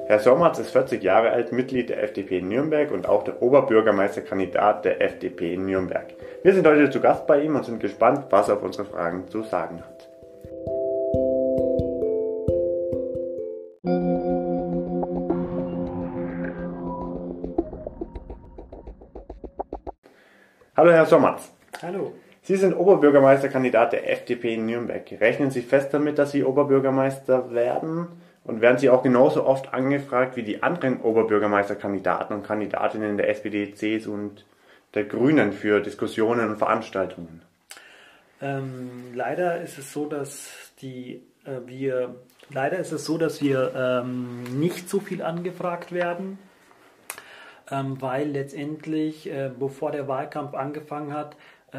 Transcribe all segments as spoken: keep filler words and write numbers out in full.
Herr Sommerz ist vierzig Jahre alt, Mitglied der F D P in Nürnberg und auch der Oberbürgermeisterkandidat der F D P in Nürnberg. Wir sind heute zu Gast bei ihm und sind gespannt, was er auf unsere Fragen zu sagen hat. Hallo Herr Sommerz. Hallo. Sie sind Oberbürgermeisterkandidat der F D P in Nürnberg. Rechnen Sie fest damit, dass Sie Oberbürgermeister werden? Und werden Sie auch genauso oft angefragt wie die anderen Oberbürgermeisterkandidaten und Kandidatinnen der S P D, C S U und der Grünen für Diskussionen und Veranstaltungen? Ähm, leider ist es so, dass die äh, wir leider ist es so, dass wir ähm, nicht so viel angefragt werden, ähm, weil letztendlich, äh, bevor der Wahlkampf angefangen hat,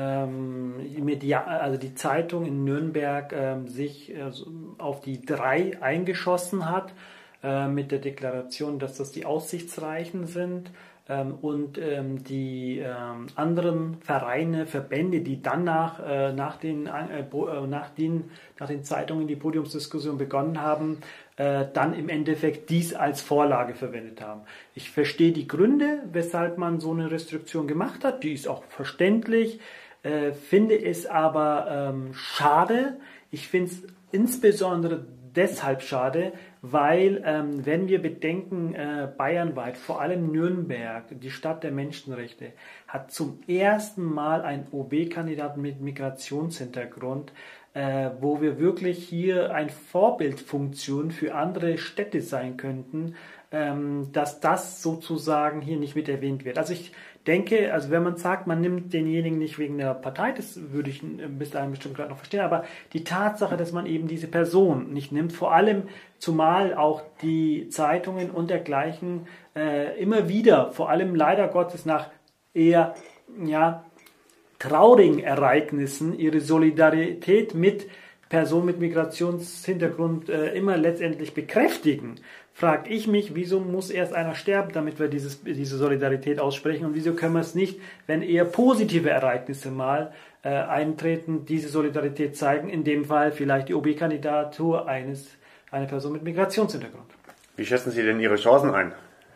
ähm, Media, also die Zeitung in Nürnberg ähm, sich äh, auf die drei eingeschossen hat äh, mit der Deklaration, dass das die Aussichtsreichen sind. Und ähm, die ähm, anderen Vereine, Verbände, die dann nach, äh, nach, den, äh, nach, den, nach den Zeitungen die Podiumsdiskussion begonnen haben, äh, dann im Endeffekt dies als Vorlage verwendet haben. Ich verstehe die Gründe, weshalb man so eine Restriktion gemacht hat, die ist auch verständlich, äh, finde es aber ähm, schade. Ich finde es insbesondere deshalb schade, weil ähm, wenn wir bedenken, äh, bayernweit, vor allem Nürnberg, die Stadt der Menschenrechte, hat zum ersten Mal einen O B-Kandidaten mit Migrationshintergrund, äh, wo wir wirklich hier ein Vorbildfunktion für andere Städte sein könnten, ähm, dass das sozusagen hier nicht mit erwähnt wird. Also ich denke, also wenn man sagt, man nimmt denjenigen nicht wegen der Partei, das würde ich bis dahin bestimmt gerade noch verstehen, aber die Tatsache, dass man eben diese Person nicht nimmt, vor allem zumal auch die Zeitungen und dergleichen äh, immer wieder, vor allem leider Gottes nach eher ja, traurigen Ereignissen, ihre Solidarität mit Personen mit Migrationshintergrund äh, immer letztendlich bekräftigen, frage ich mich, wieso muss erst einer sterben, damit wir dieses, diese Solidarität aussprechen, und wieso können wir es nicht, wenn eher positive Ereignisse mal äh, eintreten, diese Solidarität zeigen, in dem Fall vielleicht die O B-Kandidatur eines einer Person mit Migrationshintergrund. Wie schätzen Sie denn Ihre Chancen ein?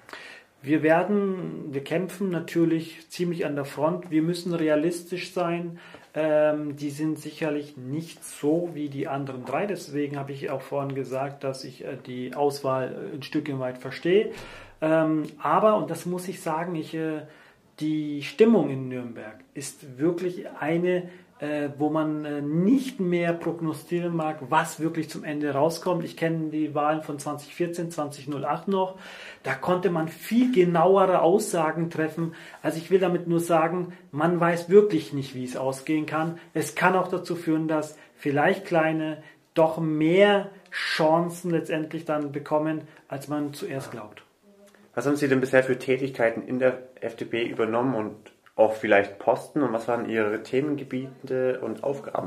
Wir werden, wir kämpfen natürlich ziemlich an der Front. Wir müssen realistisch sein. Ähm, die sind sicherlich nicht so wie die anderen drei. Deswegen habe ich auch vorhin gesagt, dass ich äh, die Auswahl ein Stück weit verstehe. Ähm, aber, und das muss ich sagen, ich, äh, die Stimmung in Nürnberg ist wirklich eine, äh, wo man äh, nicht mehr prognostizieren mag, was wirklich zum Ende rauskommt. Ich kenne die Wahlen von zwanzig vierzehn, zwanzig null acht noch. Da konnte man viel genauere Aussagen treffen. Also ich will damit nur sagen, man weiß wirklich nicht, wie es ausgehen kann. Es kann auch dazu führen, dass vielleicht Kleine doch mehr Chancen letztendlich dann bekommen, als man zuerst glaubt. Was haben Sie denn bisher für Tätigkeiten in der F D P übernommen und auch vielleicht Posten, und was waren Ihre Themengebiete und Aufgaben?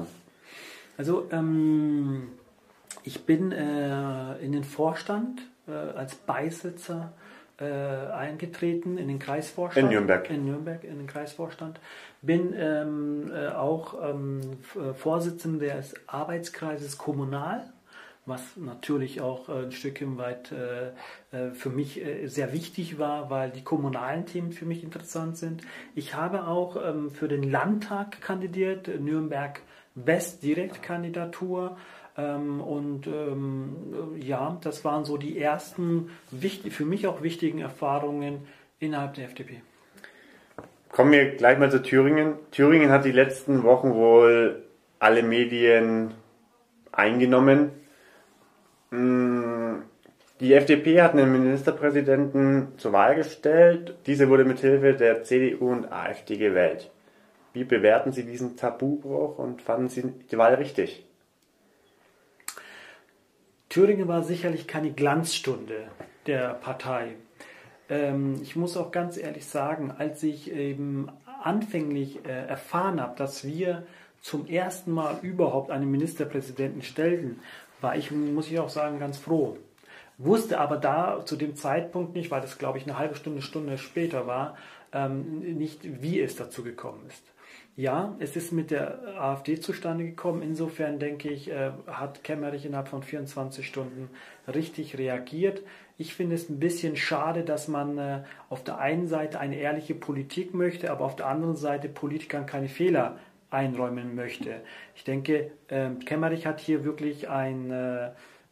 Also ähm, ich bin äh, in den Vorstand äh, als Beisitzer äh, eingetreten, in den Kreisvorstand. In Nürnberg. In Nürnberg, in den Kreisvorstand. Bin ähm, äh, auch ähm, Vorsitzender des Arbeitskreises Kommunal, was natürlich auch ein Stückchen weit äh, für mich äh, sehr wichtig war, weil die kommunalen Themen für mich interessant sind. Ich habe auch ähm, für den Landtag kandidiert, Nürnberg West Direktkandidatur. Ähm, und ähm, ja, das waren so die ersten wichtig, für mich auch wichtigen Erfahrungen innerhalb der F D P. Kommen wir gleich mal zu Thüringen. Thüringen hat die letzten Wochen wohl alle Medien eingenommen. Die F D P hat einen Ministerpräsidenten zur Wahl gestellt. Diese wurde mit Hilfe der C D U und AfD gewählt. Wie bewerten Sie diesen Tabubruch und fanden Sie die Wahl richtig? Thüringen war sicherlich keine Glanzstunde der Partei. Ähm, ich muss auch ganz ehrlich sagen, als ich eben anfänglich äh, erfahren habe, dass wir zum ersten Mal überhaupt einen Ministerpräsidenten stellten, war ich, muss ich auch sagen, ganz froh. Wusste aber da zu dem Zeitpunkt nicht, weil das, glaube ich, eine halbe Stunde, Stunde später war, ähm, nicht, wie es dazu gekommen ist. Ja, es ist mit der AfD zustande gekommen. Insofern denke ich, äh, hat Kemmerich innerhalb von vierundzwanzig Stunden richtig reagiert. Ich finde es ein bisschen schade, dass man äh, auf der einen Seite eine ehrliche Politik möchte, aber auf der anderen Seite Politikern keine Fehler einräumen möchte. Ich denke, äh, Kemmerich hat hier wirklich ein äh,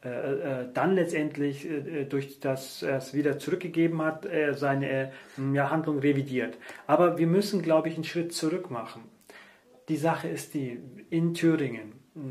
äh, dann letztendlich äh, durch das er es wieder zurückgegeben hat, äh, seine äh, ja, Handlung revidiert. Aber wir müssen, glaube ich, einen Schritt zurück machen. Die Sache ist die, in Thüringen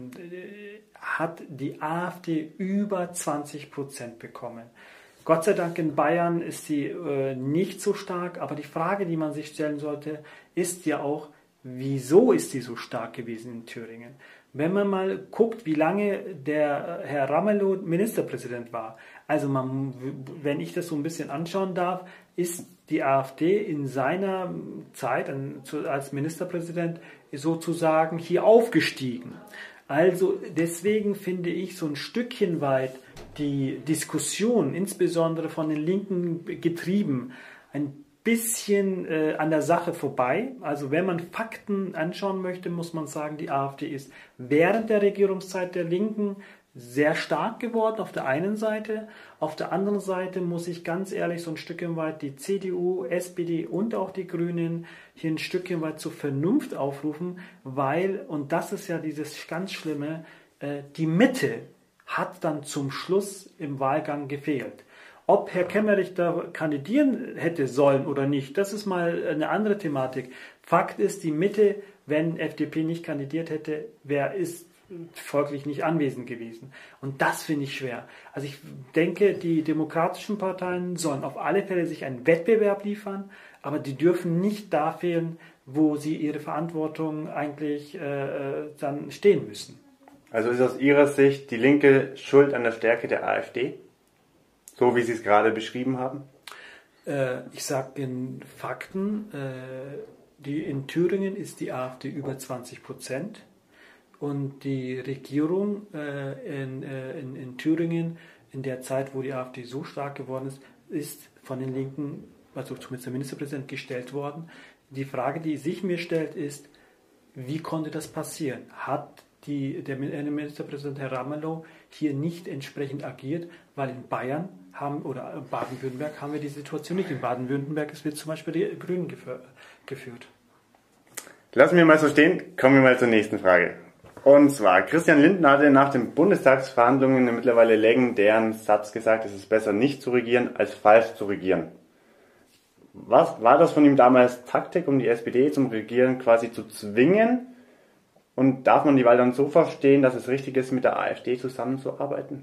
äh, hat die AfD über zwanzig Prozent bekommen. Gott sei Dank in Bayern ist sie äh, nicht so stark, aber die Frage, die man sich stellen sollte, ist ja auch, wieso ist sie so stark gewesen in Thüringen? Wenn man mal guckt, wie lange der Herr Ramelow Ministerpräsident war, also man, wenn ich das so ein bisschen anschauen darf, ist die AfD in seiner Zeit als Ministerpräsident sozusagen hier aufgestiegen. Also deswegen finde ich so ein Stückchen weit die Diskussion, insbesondere von den Linken getrieben, ein bisschen äh, an der Sache vorbei. Also wenn man Fakten anschauen möchte, muss man sagen, die AfD ist während der Regierungszeit der Linken sehr stark geworden auf der einen Seite. Auf der anderen Seite muss ich ganz ehrlich so ein Stückchen weit die C D U, S P D und auch die Grünen hier ein Stückchen weit zur Vernunft aufrufen, weil, und das ist ja dieses ganz Schlimme, äh, die Mitte hat dann zum Schluss im Wahlgang gefehlt. Ob Herr Kemmerich da kandidieren hätte sollen oder nicht, das ist mal eine andere Thematik. Fakt ist, die Mitte, wenn F D P nicht kandidiert hätte, wer ist folglich nicht anwesend gewesen. Und das finde ich schwer. Also ich denke, die demokratischen Parteien sollen auf alle Fälle sich einen Wettbewerb liefern, aber die dürfen nicht da fehlen, wo sie ihre Verantwortung eigentlich äh, dann stehen müssen. Also ist aus Ihrer Sicht die Linke schuld an der Stärke der AfD? So wie Sie es gerade beschrieben haben? Äh, ich sage in Fakten, äh, die, in Thüringen ist die AfD über zwanzig Prozent und die Regierung äh, in, äh, in, in Thüringen in der Zeit, wo die AfD so stark geworden ist, ist von den Linken, also zumindest der Ministerpräsident, gestellt worden. Die Frage, die sich mir stellt, ist, wie konnte das passieren? Hat die, der Ministerpräsident Herr Ramelow hier nicht entsprechend agiert, weil in Bayern haben, oder Baden-Württemberg haben wir die Situation nicht. In Baden-Württemberg wird zum Beispiel die Grünen geführt. Lassen wir mal so stehen, kommen wir mal zur nächsten Frage. Und zwar, Christian Lindner hatte nach den Bundestagsverhandlungen einen mittlerweile legendären Satz gesagt, es ist besser nicht zu regieren, als falsch zu regieren. Was war das von ihm damals Taktik, um die S P D zum Regieren quasi zu zwingen? Und darf man die Wahl dann so verstehen, dass es richtig ist, mit der AfD zusammenzuarbeiten?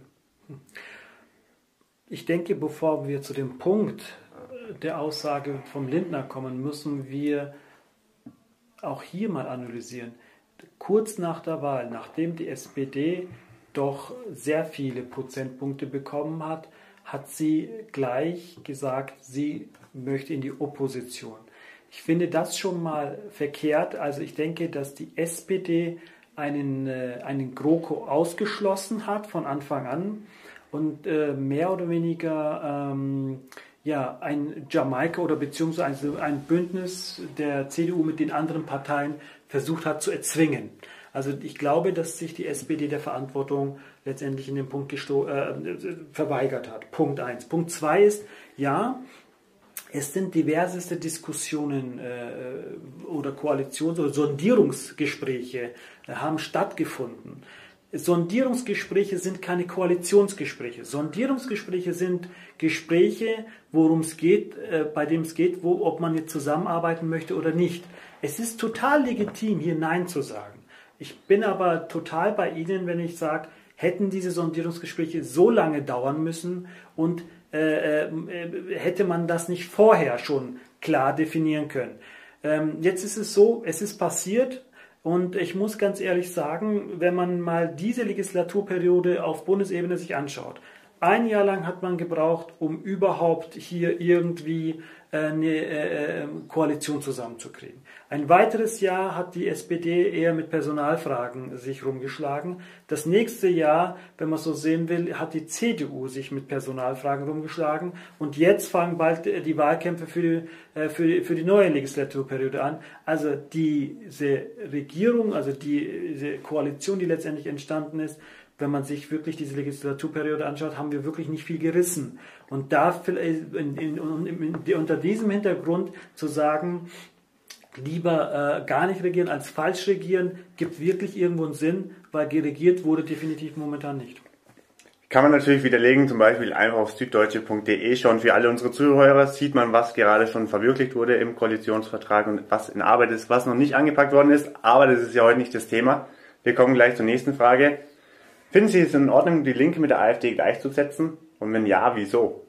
Ich denke, bevor wir zu dem Punkt der Aussage vom Lindner kommen, müssen wir auch hier mal analysieren. Kurz nach der Wahl, nachdem die S P D doch sehr viele Prozentpunkte bekommen hat, hat sie gleich gesagt, sie möchte in die Opposition. Ich finde das schon mal verkehrt. Also ich denke, dass die S P D einen, äh, einen GroKo ausgeschlossen hat von Anfang an und äh, mehr oder weniger ähm, ja, ein Jamaika oder beziehungsweise ein Bündnis der C D U mit den anderen Parteien versucht hat zu erzwingen. Also ich glaube, dass sich die S P D der Verantwortung letztendlich in dem Punkt gesto- äh, verweigert hat. Punkt eins. Punkt zwei ist, ja, es sind diverseste Diskussionen äh, oder Koalitions- oder Sondierungsgespräche äh, haben stattgefunden. Sondierungsgespräche sind keine Koalitionsgespräche. Sondierungsgespräche sind Gespräche, worum es geht, äh, bei dem es geht, wo, ob man jetzt zusammenarbeiten möchte oder nicht. Es ist total legitim, hier Nein zu sagen. Ich bin aber total bei Ihnen, wenn ich sage, hätten diese Sondierungsgespräche so lange dauern müssen und äh, äh, hätte man das nicht vorher schon klar definieren können. Ähm, jetzt ist es so, es ist passiert. Und ich muss ganz ehrlich sagen, wenn man mal diese Legislaturperiode auf Bundesebene sich anschaut, ein Jahr lang hat man gebraucht, um überhaupt hier irgendwie eine Koalition zusammenzukriegen. Ein weiteres Jahr hat die S P D eher mit Personalfragen sich rumgeschlagen. Das nächste Jahr, wenn man so sehen will, hat die C D U sich mit Personalfragen rumgeschlagen. Und jetzt fangen bald die Wahlkämpfe für die, für die, für die neue Legislaturperiode an. Also diese Regierung, also diese Koalition, die letztendlich entstanden ist, wenn man sich wirklich diese Legislaturperiode anschaut, haben wir wirklich nicht viel gerissen. Und da in, in, in, unter diesem Hintergrund zu sagen, lieber äh, gar nicht regieren als falsch regieren, gibt wirklich irgendwo einen Sinn, weil geregiert wurde definitiv momentan nicht. Kann man natürlich widerlegen, zum Beispiel einfach auf süddeutsche punkt de schauen. Für alle unsere Zuhörer sieht man, was gerade schon verwirklicht wurde im Koalitionsvertrag und was in Arbeit ist, was noch nicht angepackt worden ist. Aber das ist ja heute nicht das Thema. Wir kommen gleich zur nächsten Frage. Finden Sie es in Ordnung, die Linke mit der AfD gleichzusetzen? Und wenn ja, wieso?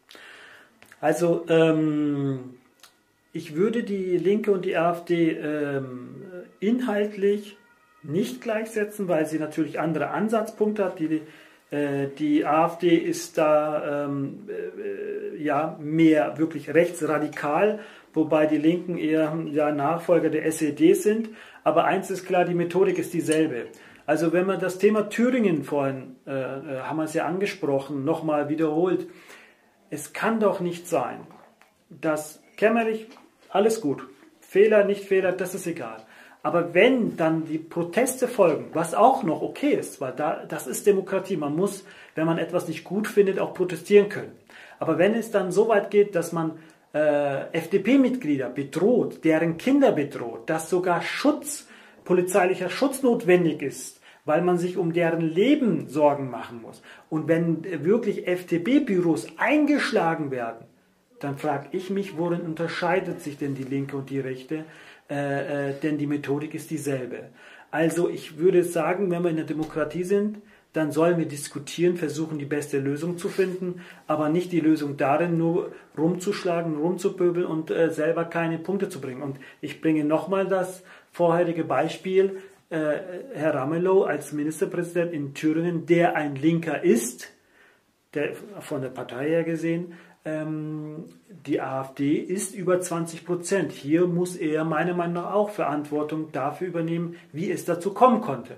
Also, ähm, ich würde die Linke und die AfD ähm, inhaltlich nicht gleichsetzen, weil sie natürlich andere Ansatzpunkte hat. Die, äh, die AfD ist da ähm, äh, ja mehr wirklich rechtsradikal, wobei die Linken eher ja, Nachfolger der S E D sind. Aber eins ist klar, die Methodik ist dieselbe. Also wenn man das Thema Thüringen vorhin, äh, haben wir es ja angesprochen, nochmal wiederholt. Es kann doch nicht sein, dass Kemmerich, alles gut, Fehler, nicht Fehler, das ist egal. Aber wenn dann die Proteste folgen, was auch noch okay ist, weil da, das ist Demokratie, man muss, wenn man etwas nicht gut findet, auch protestieren können. Aber wenn es dann so weit geht, dass man äh, F D P-Mitglieder bedroht, deren Kinder bedroht, dass sogar Schutz, polizeilicher Schutz notwendig ist, weil man sich um deren Leben Sorgen machen muss. Und wenn wirklich F D P-Büros eingeschlagen werden, dann frage ich mich, worin unterscheidet sich denn die Linke und die Rechte? Äh, äh, denn die Methodik ist dieselbe. Also ich würde sagen, wenn wir in der Demokratie sind, dann sollen wir diskutieren, versuchen die beste Lösung zu finden, aber nicht die Lösung darin, nur rumzuschlagen, rumzupöbeln und äh, selber keine Punkte zu bringen. Und ich bringe nochmal das vorherige Beispiel, äh, Herr Ramelow als Ministerpräsident in Thüringen, der ein Linker ist, der von der Partei her gesehen, ähm, die AfD ist über zwanzig Prozent. Hier muss er meiner Meinung nach auch Verantwortung dafür übernehmen, wie es dazu kommen konnte.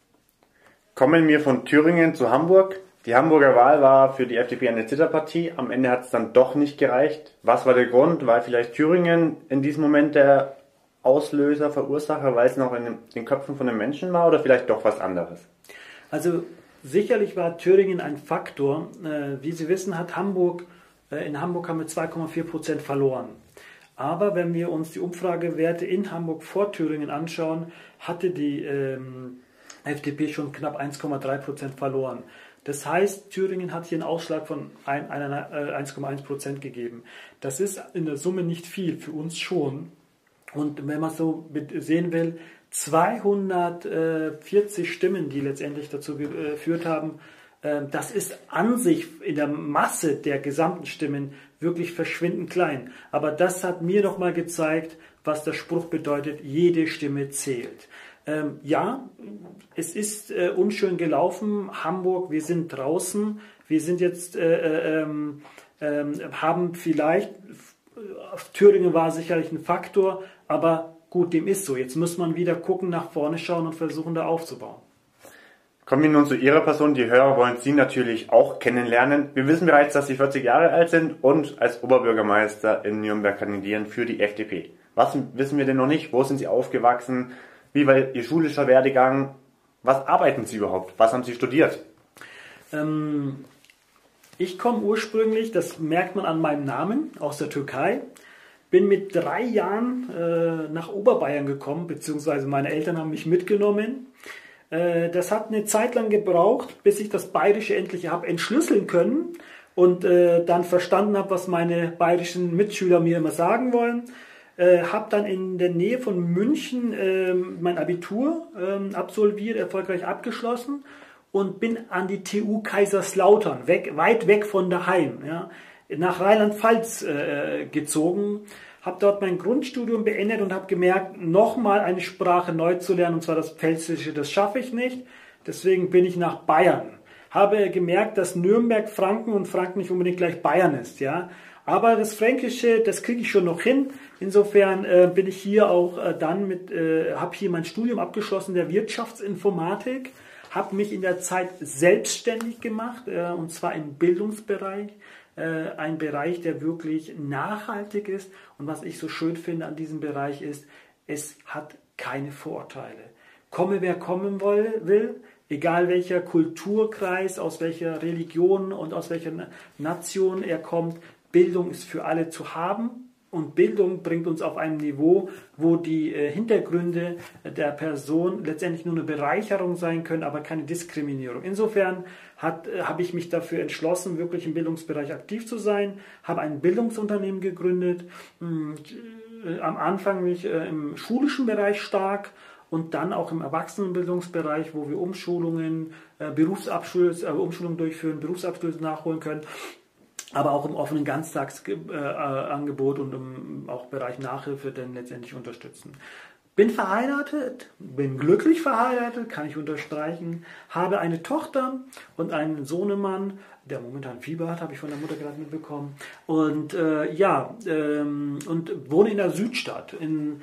Kommen wir von Thüringen zu Hamburg. Die Hamburger Wahl war für die F D P eine Zitterpartie. Am Ende hat es dann doch nicht gereicht. Was war der Grund? War vielleicht Thüringen in diesem Moment der Auslöser, Verursacher, weil es noch in den Köpfen von den Menschen war oder vielleicht doch was anderes? Also sicherlich war Thüringen ein Faktor. Wie Sie wissen, hat Hamburg, in Hamburg haben wir zwei Komma vier Prozent verloren. Aber wenn wir uns die Umfragewerte in Hamburg vor Thüringen anschauen, hatte die ähm, F D P schon knapp eins Komma drei Prozent verloren. Das heißt, Thüringen hat hier einen Ausschlag von eins Komma eins Prozent gegeben. Das ist in der Summe nicht viel, für uns schon. Und wenn man so sehen will, zweihundertvierzig Stimmen, die letztendlich dazu geführt haben, das ist an sich in der Masse der gesamten Stimmen wirklich verschwindend klein. Aber das hat mir nochmal gezeigt, was der Spruch bedeutet, jede Stimme zählt. Ähm, ja, es ist äh, unschön gelaufen. Hamburg, wir sind draußen. Wir sind jetzt, äh, äh, äh, haben vielleicht, äh, Thüringen war sicherlich ein Faktor, aber gut, dem ist so. Jetzt muss man wieder gucken, nach vorne schauen und versuchen, da aufzubauen. Kommen wir nun zu Ihrer Person. Die Hörer wollen Sie natürlich auch kennenlernen. Wir wissen bereits, dass Sie vierzig Jahre alt sind und als Oberbürgermeister in Nürnberg kandidieren für die F D P. Was wissen wir denn noch nicht? Wo sind Sie aufgewachsen? Wie war Ihr schulischer Werdegang? Was arbeiten Sie überhaupt? Was haben Sie studiert? Ähm, ich komme ursprünglich, das merkt man an meinem Namen, aus der Türkei. Bin mit drei Jahren äh, nach Oberbayern gekommen, beziehungsweise meine Eltern haben mich mitgenommen. Äh, das hat eine Zeit lang gebraucht, bis ich das Bayerische endlich habe entschlüsseln können und äh, dann verstanden habe, was meine bayerischen Mitschüler mir immer sagen wollen. Äh, habe dann in der Nähe von München äh, mein Abitur äh, absolviert, erfolgreich abgeschlossen und bin an die T U Kaiserslautern, weg, weit weg von daheim, ja, nach Rheinland-Pfalz äh, gezogen, habe dort mein Grundstudium beendet und habe gemerkt, nochmal eine Sprache neu zu lernen, und zwar das Pfälzische, das schaffe ich nicht, deswegen bin ich nach Bayern. Habe gemerkt, dass Nürnberg Franken und Franken nicht unbedingt gleich Bayern ist, ja. Aber das Fränkische, das kriege ich schon noch hin. Insofern äh, bin ich hier auch äh, dann mit, äh, habe hier mein Studium abgeschlossen der Wirtschaftsinformatik, habe mich in der Zeit selbstständig gemacht, äh, und zwar im Bildungsbereich. Äh, ein Bereich, der wirklich nachhaltig ist. Und was ich so schön finde an diesem Bereich ist, es hat keine Vorurteile. Komme, wer kommen will, egal welcher Kulturkreis, aus welcher Religion und aus welcher Nation er kommt, Bildung ist für alle zu haben und Bildung bringt uns auf ein Niveau, wo die äh, Hintergründe der Person letztendlich nur eine Bereicherung sein können, aber keine Diskriminierung. Insofern äh, habe ich mich dafür entschlossen, wirklich im Bildungsbereich aktiv zu sein, habe ein Bildungsunternehmen gegründet, mh, äh, am Anfang mich äh, im schulischen Bereich stark und dann auch im Erwachsenenbildungsbereich, wo wir Umschulungen, äh, Berufsabschlüsse, äh, Umschulungen durchführen, Berufsabschlüsse nachholen können. Aber auch im offenen Ganztagsangebot und im auch Bereich Nachhilfe dann letztendlich unterstützen. Bin verheiratet, bin glücklich verheiratet, kann ich unterstreichen, habe eine Tochter und einen Sohnemann, der momentan Fieber hat, habe ich von der Mutter gerade mitbekommen. Und äh, ja, ähm, und wohne in der Südstadt, in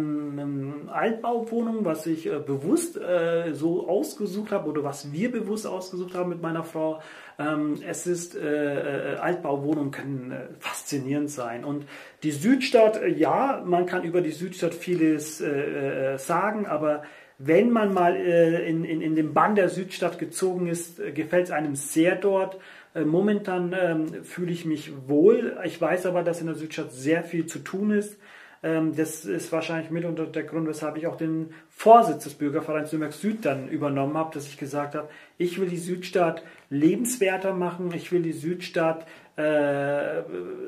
einer Altbauwohnung, was ich äh, bewusst äh, so ausgesucht habe oder was wir bewusst ausgesucht haben mit meiner Frau. Ähm, es ist, äh, äh, Altbauwohnungen können äh, faszinierend sein. Und die Südstadt, äh, ja, man kann über die Südstadt vieles äh, äh, sagen, aber wenn man mal äh, in, in, in den Bann der Südstadt gezogen ist, äh, gefällt es einem sehr dort. Äh, momentan ähm, fühle ich mich wohl. Ich weiß aber, dass in der Südstadt sehr viel zu tun ist. Ähm, das ist wahrscheinlich mitunter der Grund, weshalb ich auch den Vorsitz des Bürgervereins Nürnberg Süd dann übernommen habe, dass ich gesagt habe, ich will die Südstadt lebenswerter machen, ich will die Südstadt äh,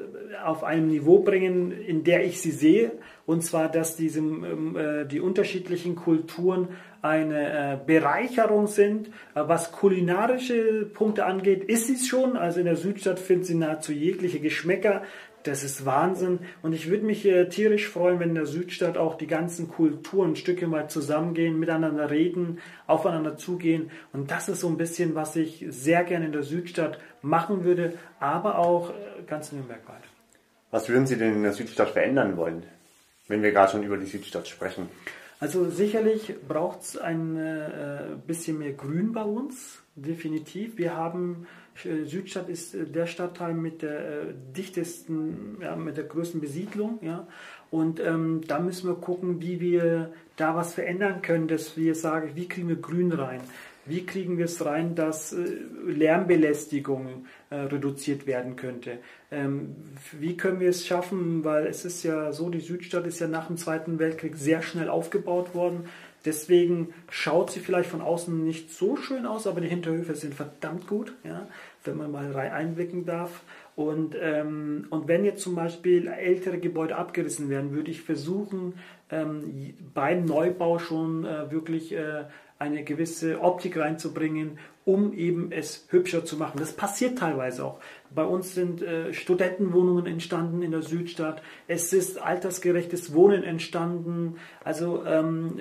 auf einem Niveau bringen, in der ich sie sehe, und zwar, dass diese, äh, die unterschiedlichen Kulturen eine äh, Bereicherung sind. Äh, was kulinarische Punkte angeht, ist sie es schon. Also in der Südstadt finden Sie nahezu jegliche Geschmäcker. Das ist Wahnsinn. Und ich würde mich äh, tierisch freuen, wenn in der Südstadt auch die ganzen Kulturen ein Stückchen mal zusammengehen, miteinander reden, aufeinander zugehen. Und das ist so ein bisschen, was ich sehr gerne in der Südstadt machen würde, aber auch äh, ganz nürnbergweit. Was würden Sie denn in der Südstadt verändern wollen, wenn wir gerade schon über die Südstadt sprechen? Also sicherlich braucht es ein äh, bisschen mehr Grün bei uns, definitiv. Wir haben, äh, Südstadt ist äh, der Stadtteil mit der äh, dichtesten, ja, mit der größten Besiedlung. Ja? Und ähm, da müssen wir gucken, wie wir da was verändern können, dass wir sagen, wie kriegen wir Grün rein? Wie kriegen wir es rein, dass äh, Lärmbelästigung äh, reduziert werden könnte? Ähm, wie können wir es schaffen, weil es ist ja so, die Südstadt ist ja nach dem Zweiten Weltkrieg sehr schnell aufgebaut worden. Deswegen schaut sie vielleicht von außen nicht so schön aus, aber die Hinterhöfe sind verdammt gut, ja, wenn man mal rein einblicken darf. Und, ähm, und wenn jetzt zum Beispiel ältere Gebäude abgerissen werden, würde ich versuchen, ähm, beim Neubau schon äh, wirklich äh, eine gewisse Optik reinzubringen, um eben es hübscher zu machen. Das passiert teilweise auch. Bei uns sind äh, Studentenwohnungen entstanden in der Südstadt. Es ist altersgerechtes Wohnen entstanden. Also ähm,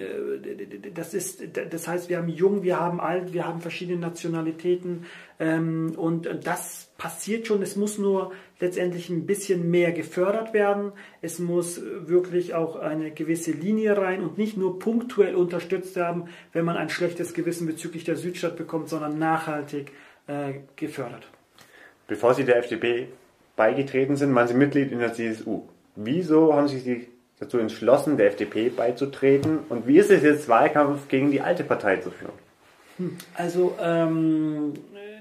das ist, das heißt, wir haben jung, wir haben alt, wir haben verschiedene Nationalitäten ähm, und das passiert schon. Es muss nur letztendlich ein bisschen mehr gefördert werden. Es muss wirklich auch eine gewisse Linie rein und nicht nur punktuell unterstützt werden, wenn man ein schlechtes Gewissen bezüglich der Südstadt bekommt, sondern nachhaltig äh, gefördert. Bevor Sie der F D P beigetreten sind, waren Sie Mitglied in der C S U. Wieso haben Sie sich dazu entschlossen, der F D P beizutreten? Und wie ist es jetzt, Wahlkampf gegen die alte Partei zu führen? Also ähm,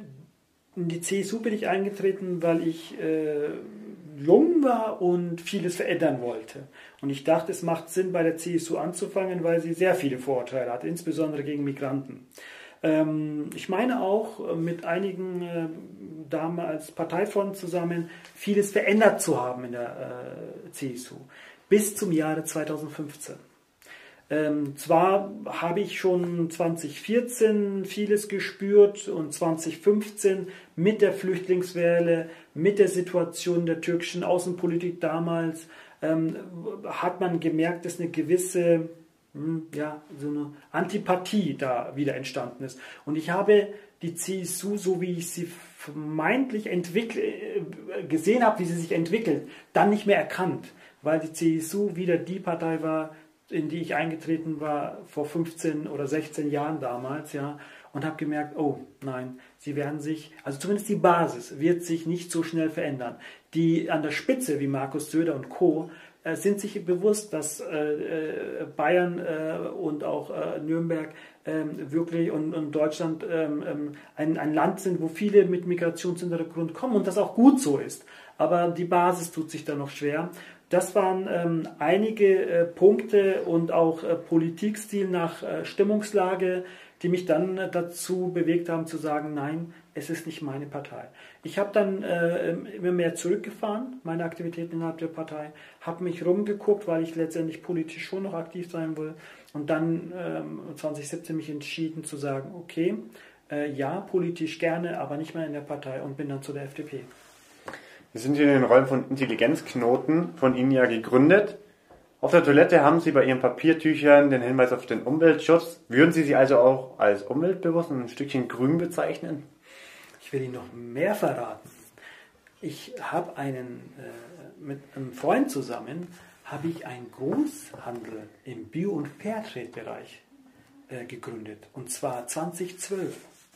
in die C S U bin ich eingetreten, weil ich äh, jung war und vieles verändern wollte. Und ich dachte, es macht Sinn, bei der C S U anzufangen, weil sie sehr viele Vorurteile hat, insbesondere gegen Migranten. Ähm, ich meine auch, mit einigen äh, damals Parteifreunden zusammen vieles verändert zu haben in der äh, C S U. Bis zum Jahre zweitausendfünfzehn. Ähm, zwar habe ich schon zweitausendvierzehn vieles gespürt und zweitausendfünfzehn mit der Flüchtlingswelle, mit der Situation der türkischen Außenpolitik damals, ähm, hat man gemerkt, dass eine gewisse ja, so eine Antipathie da wieder entstanden ist. Und ich habe die C S U, so wie ich sie vermeintlich gesehen habe, wie sie sich entwickelt, dann nicht mehr erkannt, weil die C S U wieder die Partei war, in die ich eingetreten war vor fünfzehn oder sechzehn Jahren damals, ja, und habe gemerkt, oh nein, sie werden sich, also zumindest die Basis wird sich nicht so schnell verändern. Die an der Spitze, wie Markus Söder und Co., äh, sind sich bewusst, dass äh, Bayern äh, und auch äh, Nürnberg äh, wirklich und, und Deutschland äh, ein, ein Land sind, wo viele mit Migrationshintergrund kommen und das auch gut so ist. Aber die Basis tut sich da noch schwer. Das waren ähm, einige äh, Punkte und auch äh, Politikstil nach äh, Stimmungslage, die mich dann äh, dazu bewegt haben zu sagen, nein, es ist nicht meine Partei. Ich habe dann äh, immer mehr zurückgefahren, meine Aktivitäten innerhalb der Partei, habe mich rumgeguckt, weil ich letztendlich politisch schon noch aktiv sein will und dann ähm, zwanzig siebzehn mich entschieden zu sagen, okay, äh, ja, politisch gerne, aber nicht mehr in der Partei und bin dann zu der F D P. Wir sind hier in den Räumen von Intelligenzknoten von Ihnen ja gegründet. Auf der Toilette haben Sie bei Ihren Papiertüchern den Hinweis auf den Umweltschutz. Würden Sie sie also auch als umweltbewusst und ein Stückchen grün bezeichnen? Ich will Ihnen noch mehr verraten. Ich habe einen, äh, mit einem Freund zusammen, habe ich einen Großhandel im Bio- und Fairtrade-Bereich äh, gegründet. Und zwar zweitausendzwölf,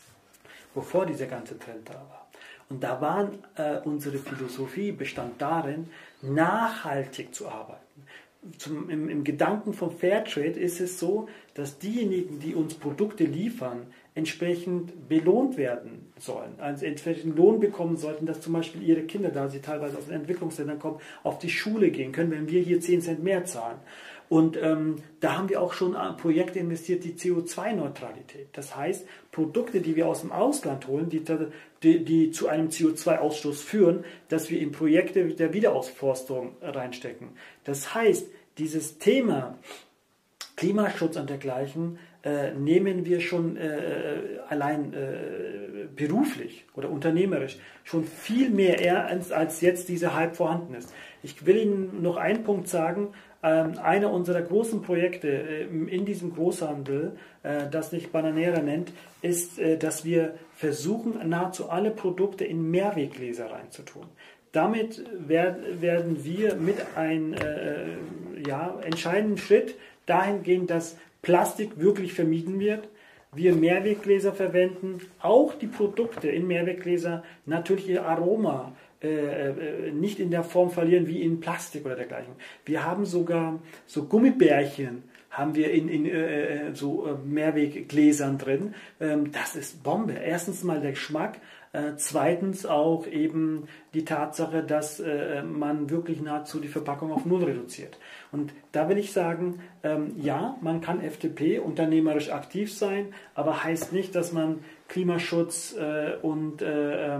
bevor dieser ganze Trend da war. Und da war äh, unsere Philosophie, bestand darin, nachhaltig zu arbeiten. Zum, im, Im Gedanken von Fairtrade ist es so, dass diejenigen, die uns Produkte liefern, entsprechend belohnt werden sollen, also entsprechend Lohn bekommen sollten, dass zum Beispiel ihre Kinder, da sie teilweise aus den Entwicklungsländern kommen, auf die Schule gehen können, wenn wir hier zehn Cent mehr zahlen. Und ähm, da haben wir auch schon an Projekte investiert, die C O zwei Neutralität. Das heißt, Produkte, die wir aus dem Ausland holen, die, die, die zu einem C O zwei Ausstoß führen, dass wir in Projekte der Wiederaufforstung reinstecken. Das heißt, dieses Thema Klimaschutz und dergleichen äh, nehmen wir schon äh, allein äh, beruflich oder unternehmerisch schon viel mehr ernst, als jetzt dieser Hype vorhanden ist. Ich will Ihnen noch einen Punkt sagen. Ähm, einer unserer großen Projekte äh, in diesem Großhandel, äh, das sich Bananera nennt, ist, äh, dass wir versuchen, nahezu alle Produkte in Mehrweggläser reinzutun. Damit werd, werden wir mit einem äh, ja, entscheidenden Schritt dahin gehen, dass Plastik wirklich vermieden wird. Wir Mehrweggläser verwenden, auch die Produkte in Mehrweggläser natürlich ihr Aroma äh, nicht in der Form verlieren wie in Plastik oder dergleichen. Wir haben sogar so Gummibärchen, haben wir in, in äh, so äh, Mehrweggläsern drin. Ähm, das ist Bombe. Erstens mal der Geschmack, äh, zweitens auch eben die Tatsache, dass äh, man wirklich nahezu die Verpackung auf Null reduziert. Und da will ich sagen, ähm, ja, man kann F D P unternehmerisch aktiv sein, aber heißt nicht, dass man Klimaschutz äh, und äh,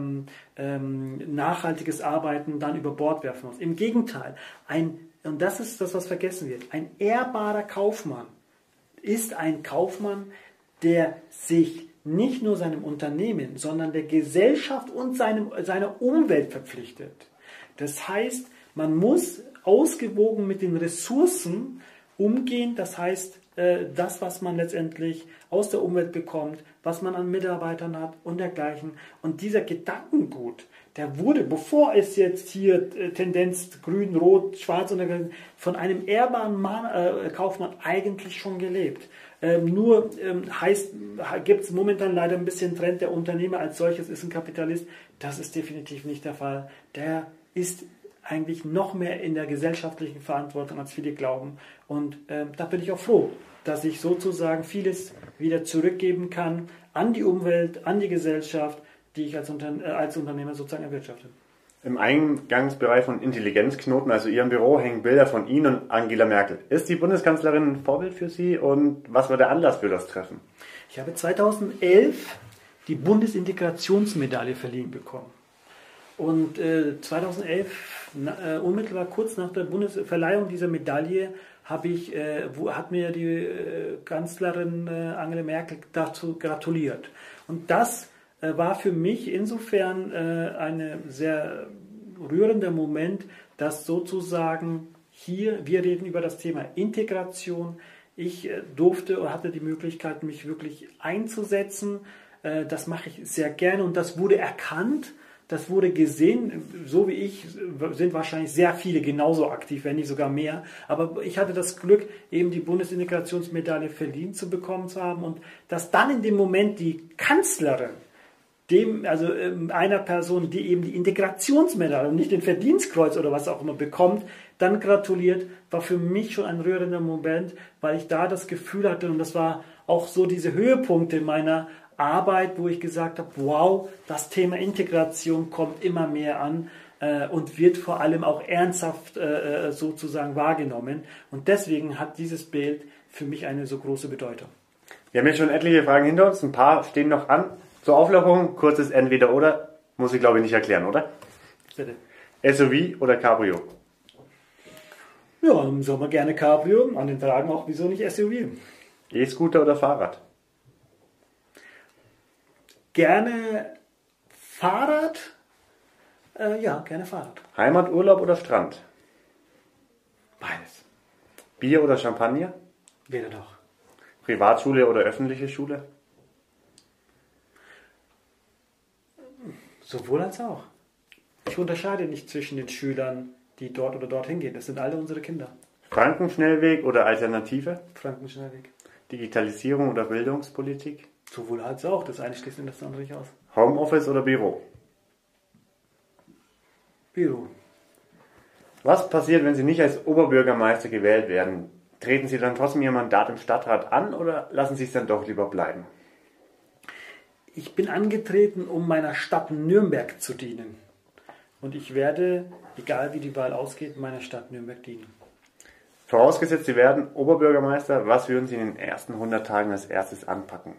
ähm, nachhaltiges Arbeiten dann über Bord werfen muss. Im Gegenteil, ein, und das ist das, was vergessen wird, ein ehrbarer Kaufmann ist ein Kaufmann, der sich nicht nur seinem Unternehmen, sondern der Gesellschaft und seinem, seiner Umwelt verpflichtet. Das heißt, man muss ausgewogen mit den Ressourcen umgehen, das heißt, das, was man letztendlich aus der Umwelt bekommt, was man an Mitarbeitern hat und dergleichen. Und dieser Gedankengut, der wurde, bevor es jetzt hier Tendenz grün, rot, schwarz und dergleichen, von einem ehrbaren Mann, äh, Kaufmann eigentlich schon gelebt. Ähm, nur ähm, heißt, gibt es momentan leider ein bisschen Trend, der Unternehmer als solches ist ein Kapitalist. Das ist definitiv nicht der Fall. Der ist eigentlich noch mehr in der gesellschaftlichen Verantwortung, als viele glauben. Und äh, da bin ich auch froh, dass ich sozusagen vieles wieder zurückgeben kann an die Umwelt, an die Gesellschaft, die ich als, Unter äh, als Unternehmer sozusagen erwirtschafte. Im Eingangsbereich von Intelligenzknoten, also Ihrem Büro, hängen Bilder von Ihnen und Angela Merkel. Ist die Bundeskanzlerin ein Vorbild für Sie und was war der Anlass für das Treffen? Ich habe zweitausendelf die Bundesintegrationsmedaille verliehen bekommen. Und äh, zweitausendelf, na, äh, unmittelbar kurz nach der Bundesverleihung dieser Medaille, habe ich, äh, wo, hat mir die äh, Kanzlerin äh, Angela Merkel dazu gratuliert. Und das äh, war für mich insofern äh, ein sehr rührender Moment, dass sozusagen hier, wir reden über das Thema Integration, Ich äh, durfte oder hatte die Möglichkeit, mich wirklich einzusetzen. Äh, das mache ich sehr gerne und das wurde erkannt. Das wurde gesehen, so wie ich, sind wahrscheinlich sehr viele genauso aktiv, wenn nicht sogar mehr. Aber ich hatte das Glück, eben die Bundesintegrationsmedaille verliehen zu bekommen zu haben und dass dann in dem Moment die Kanzlerin, dem, also einer Person, die eben die Integrationsmedaille und nicht den Verdienstkreuz oder was auch immer bekommt, dann gratuliert, war für mich schon ein rührender Moment, weil ich da das Gefühl hatte, und das war auch so diese Höhepunkte meiner Arbeit, wo ich gesagt habe, wow, das Thema Integration kommt immer mehr an äh, und wird vor allem auch ernsthaft äh, sozusagen wahrgenommen. Und deswegen hat dieses Bild für mich eine so große Bedeutung. Wir haben jetzt schon etliche Fragen hinter uns, ein paar stehen noch an. Zur Auflockerung, kurzes Entweder-Oder, muss ich glaube ich nicht erklären, oder? Bitte. S U V oder Cabrio? Ja, im Sommer gerne Cabrio, an den Tagen auch, wieso nicht S U V? E-Scooter oder Fahrrad? Gerne Fahrrad. Äh, ja, gerne Fahrrad. Heimaturlaub oder Strand? Beides. Bier oder Champagner? Weder noch. Privatschule oder öffentliche Schule? Sowohl als auch. Ich unterscheide nicht zwischen den Schülern, die dort oder dorthin gehen. Das sind alle unsere Kinder. Frankenschnellweg oder Alternative? Frankenschnellweg. Digitalisierung oder Bildungspolitik? Sowohl als auch. Das eine schließt das andere nicht aus. Homeoffice oder Büro? Büro. Was passiert, wenn Sie nicht als Oberbürgermeister gewählt werden? Treten Sie dann trotzdem Ihr Mandat im Stadtrat an oder lassen Sie es dann doch lieber bleiben? Ich bin angetreten, um meiner Stadt Nürnberg zu dienen. Und ich werde, egal wie die Wahl ausgeht, meiner Stadt Nürnberg dienen. Vorausgesetzt, Sie werden Oberbürgermeister, was würden Sie in den ersten hundert Tagen als erstes anpacken?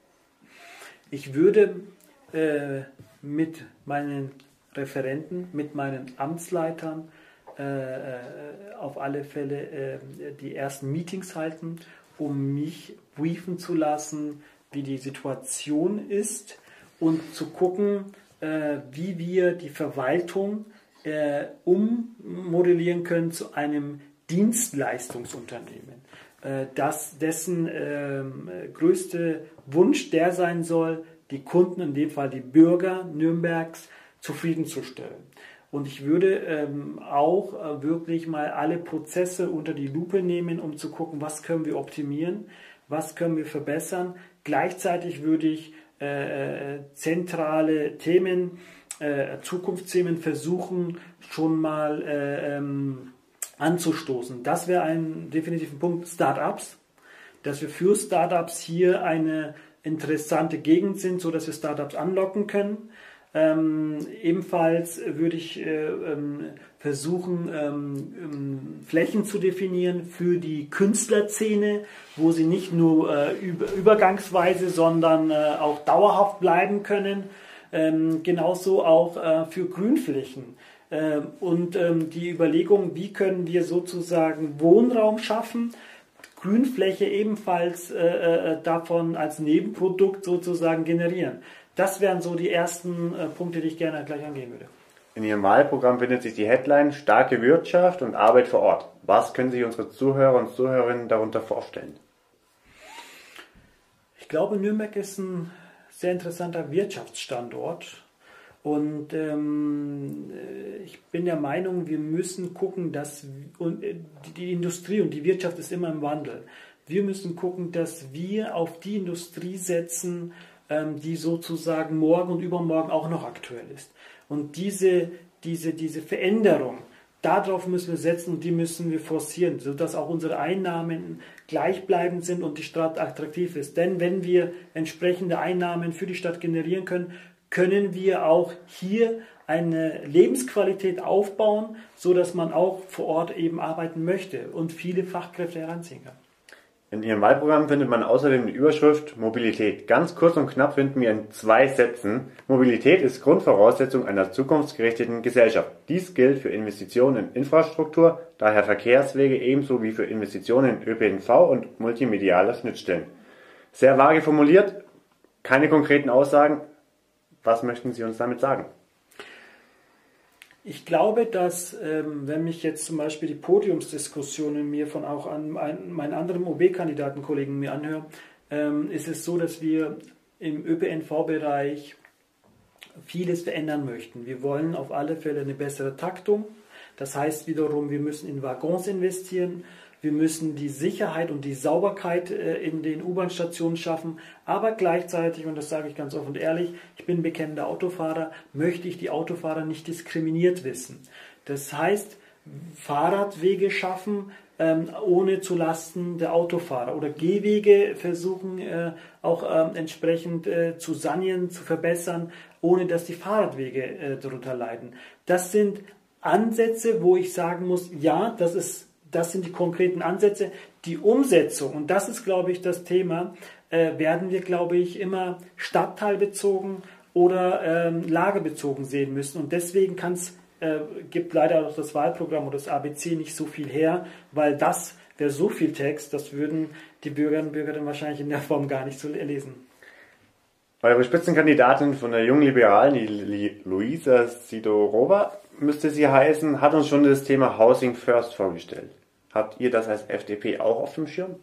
Ich würde äh, mit meinen Referenten, mit meinen Amtsleitern äh, auf alle Fälle äh, die ersten Meetings halten, um mich briefen zu lassen, wie die Situation ist und zu gucken, äh, wie wir die Verwaltung äh, ummodellieren können zu einem Dienstleistungsunternehmen, äh, das, dessen äh, größte Wunsch der sein soll, die Kunden, in dem Fall die Bürger Nürnbergs, zufriedenzustellen. Und ich würde ähm, auch äh, wirklich mal alle Prozesse unter die Lupe nehmen, um zu gucken, was können wir optimieren, was können wir verbessern. Gleichzeitig würde ich äh, zentrale Themen, äh, Zukunftsthemen versuchen, schon mal äh, ähm, anzustoßen. Das wäre ein definitiver Punkt. Startups, dass wir für Startups hier eine interessante Gegend sind, so dass wir Startups anlocken können. Ähm, ebenfalls würde ich äh, ähm, versuchen, ähm, ähm, Flächen zu definieren für die Künstlerszene, wo sie nicht nur äh, über, übergangsweise, sondern äh, auch dauerhaft bleiben können. Ähm, genauso auch äh, für Grünflächen. Ähm, und ähm, die Überlegung, wie können wir sozusagen Wohnraum schaffen, Grünfläche ebenfalls äh, äh, davon als Nebenprodukt sozusagen generieren. Das wären so die ersten äh, Punkte, die ich gerne gleich angehen würde. In Ihrem Wahlprogramm findet sich die Headline Starke Wirtschaft und Arbeit vor Ort. Was können sich unsere Zuhörer und Zuhörerinnen darunter vorstellen? Ich glaube, Nürnberg ist ein sehr interessanter Wirtschaftsstandort. Und ähm, ich bin der Meinung, wir müssen gucken, dass und, äh, die Industrie und die Wirtschaft ist immer im Wandel. Wir müssen gucken, dass wir auf die Industrie setzen, ähm, die sozusagen morgen und übermorgen auch noch aktuell ist. Und diese, diese, diese Veränderung, darauf müssen wir setzen und die müssen wir forcieren, sodass auch unsere Einnahmen gleichbleibend sind und die Stadt attraktiv ist. Denn wenn wir entsprechende Einnahmen für die Stadt generieren können, können wir auch hier eine Lebensqualität aufbauen, sodass man auch vor Ort eben arbeiten möchte und viele Fachkräfte heranziehen kann. In Ihrem Wahlprogramm findet man außerdem die Überschrift Mobilität. Ganz kurz und knapp finden wir in zwei Sätzen. Mobilität ist Grundvoraussetzung einer zukunftsgerichteten Gesellschaft. Dies gilt für Investitionen in Infrastruktur, daher Verkehrswege ebenso wie für Investitionen in Ö P N V und multimediale Schnittstellen. Sehr vage formuliert, keine konkreten Aussagen. Was möchten Sie uns damit sagen? Ich glaube, dass, ähm, wenn mich jetzt zum Beispiel die Podiumsdiskussionen mir von auch an, an meinen anderen O B-Kandidatenkollegen mir anhören, ähm, ist es so, dass wir im Ö P N V-Bereich vieles verändern möchten. Wir wollen auf alle Fälle eine bessere Taktung. Das heißt wiederum, wir müssen in Waggons investieren. Wir müssen die Sicherheit und die Sauberkeit in den U-Bahn-Stationen schaffen, aber gleichzeitig, und das sage ich ganz offen und ehrlich, ich bin bekennender Autofahrer, möchte ich die Autofahrer nicht diskriminiert wissen. Das heißt, Fahrradwege schaffen, ähm, ohne zu Lasten der Autofahrer, oder Gehwege versuchen äh, auch ähm, entsprechend äh, zu sanieren, zu verbessern, ohne dass die Fahrradwege äh, darunter leiden. Das sind Ansätze, wo ich sagen muss, ja, das ist Das sind die konkreten Ansätze. Die Umsetzung, und das ist, glaube ich, das Thema, äh, werden wir, glaube ich, immer stadtteilbezogen oder ähm, lagebezogen sehen müssen. Und deswegen kann's, äh, gibt leider auch das Wahlprogramm oder das A B C nicht so viel her, weil das wäre so viel Text, das würden die Bürgerinnen und Bürger dann wahrscheinlich in der Form gar nicht so lesen. Eure Spitzenkandidatin von der jungen Liberalen, die Luisa Sidorova, müsste sie heißen, hat uns schon das Thema Housing First vorgestellt. Habt ihr das als F D P auch auf dem Schirm?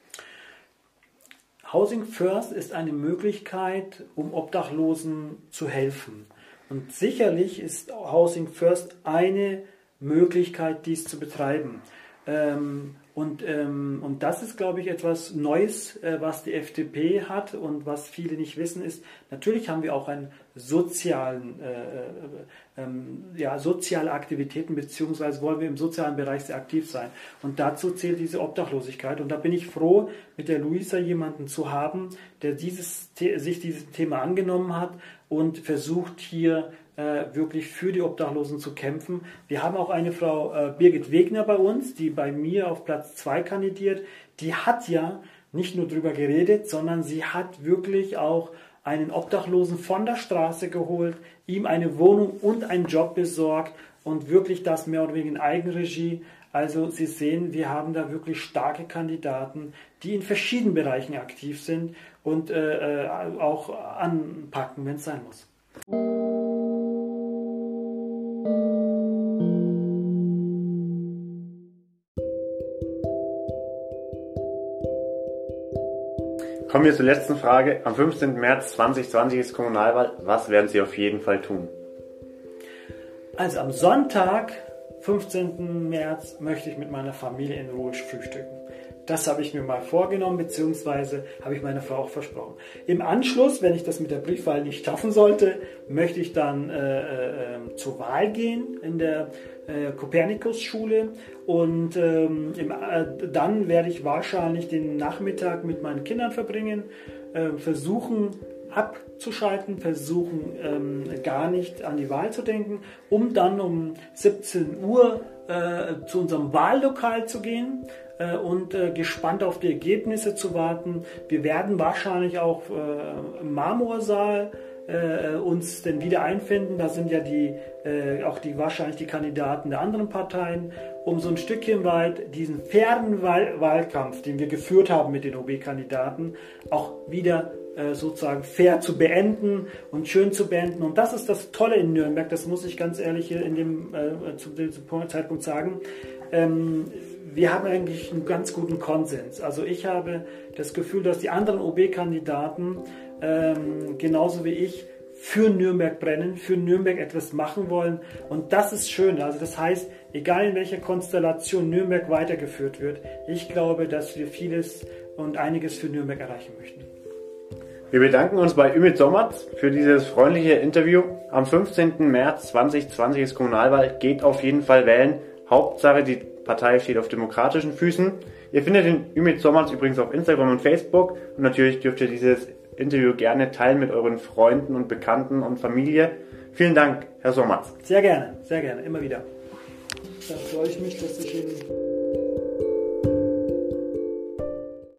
Housing First ist eine Möglichkeit, um Obdachlosen zu helfen. Und sicherlich ist Housing First eine Möglichkeit, dies zu betreiben. Ähm, und, ähm, und das ist, glaube ich, etwas Neues, äh, was die F D P hat und was viele nicht wissen, ist, natürlich haben wir auch einen sozialen, äh, ähm, ja, soziale Aktivitäten, beziehungsweise wollen wir im sozialen Bereich sehr aktiv sein. Und dazu zählt diese Obdachlosigkeit. Und da bin ich froh, mit der Luisa jemanden zu haben, der dieses, sich dieses Thema angenommen hat und versucht hier äh, wirklich für die Obdachlosen zu kämpfen. Wir haben auch eine Frau äh, Birgit Wegner bei uns, die bei mir auf Platz zwei kandidiert. Die hat ja nicht nur drüber geredet, sondern sie hat wirklich auch einen Obdachlosen von der Straße geholt, ihm eine Wohnung und einen Job besorgt und wirklich das mehr oder weniger in Eigenregie. Also Sie sehen, wir haben da wirklich starke Kandidaten, die in verschiedenen Bereichen aktiv sind und äh, auch anpacken, wenn es sein muss. Kommen wir zur letzten Frage. Am fünfzehnten März zweitausendzwanzig ist Kommunalwahl. Was werden Sie auf jeden Fall tun? Also am Sonntag, fünfzehnten März, möchte ich mit meiner Familie in Ruhe frühstücken. Das habe ich mir mal vorgenommen, beziehungsweise habe ich meiner Frau auch versprochen. Im Anschluss, wenn ich das mit der Briefwahl nicht schaffen sollte, möchte ich dann äh, äh, zur Wahl gehen in der äh, Kopernikus-Schule und ähm, im, äh, dann werde ich wahrscheinlich den Nachmittag mit meinen Kindern verbringen, äh, versuchen abzuschalten, versuchen ähm, gar nicht an die Wahl zu denken, um dann um siebzehn Uhr äh, zu unserem Wahllokal zu gehen äh, und äh, gespannt auf die Ergebnisse zu warten. Wir werden wahrscheinlich auch äh, im Marmorsaal äh, uns denn wieder einfinden. Da sind ja die, äh, auch die wahrscheinlich die Kandidaten der anderen Parteien, um so ein Stückchen weit diesen fairen Wahl Wahlkampf, den wir geführt haben mit den O B-Kandidaten, auch wieder sozusagen fair zu beenden und schön zu beenden. Und das ist das Tolle in Nürnberg, das muss ich ganz ehrlich hier in dem, äh, zu dem Zeitpunkt sagen. Ähm, wir haben eigentlich einen ganz guten Konsens. Also ich habe das Gefühl, dass die anderen O B-Kandidaten ähm, genauso wie ich für Nürnberg brennen, für Nürnberg etwas machen wollen. Und das ist schön. Also das heißt, egal in welcher Konstellation Nürnberg weitergeführt wird, ich glaube, dass wir vieles und einiges für Nürnberg erreichen möchten. Wir bedanken uns bei Ümit Sommertz für dieses freundliche Interview. Am fünfzehnten März zweitausendzwanzig ist Kommunalwahl. Geht auf jeden Fall wählen. Hauptsache, die Partei steht auf demokratischen Füßen. Ihr findet den Ümit Sommertz übrigens auf Instagram und Facebook. Und natürlich dürft ihr dieses Interview gerne teilen mit euren Freunden und Bekannten und Familie. Vielen Dank, Herr Sommertz. Sehr gerne, sehr gerne, immer wieder. Da freue ich mich, dass ich Ihnen